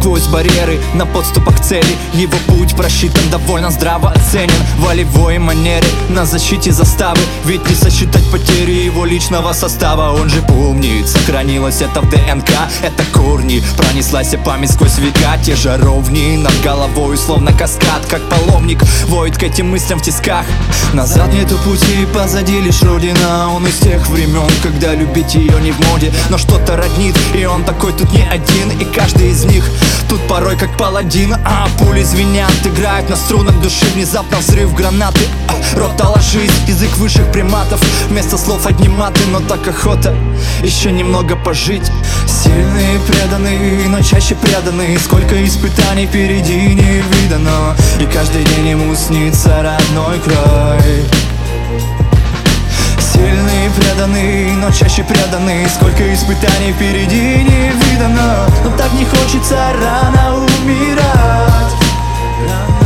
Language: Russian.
сквозь барьеры на подступах к цели. Его путь просчитан, довольно здраво оценен. В волевой манере, на защите заставы. Ведь не сосчитать потери его личного состава. Он же помнит, сохранилось это в ДНК. Это корни, пронеслась память сквозь века. Те же ровни над головой, словно каскад. Как паломник, воет к этим мыслям в тисках. Назад нету пути, позади лишь родина. Он из тех времен, когда любить ее не в моде. Но что-то роднит, и он такой тут не один. И каждый из них тут порой как паладин. Пули звенят, играют на струнах души. Внезапно взрыв гранаты, рота ложись, язык высших приматов. Вместо слов одни маты, но так охота еще немного пожить. Сильные, преданные, но чаще преданные. Сколько испытаний впереди не видано. И каждый день ему снится родной край. Сильные, преданные, но чаще преданные. Сколько испытаний впереди не видано. Но так не хочется рано умирать.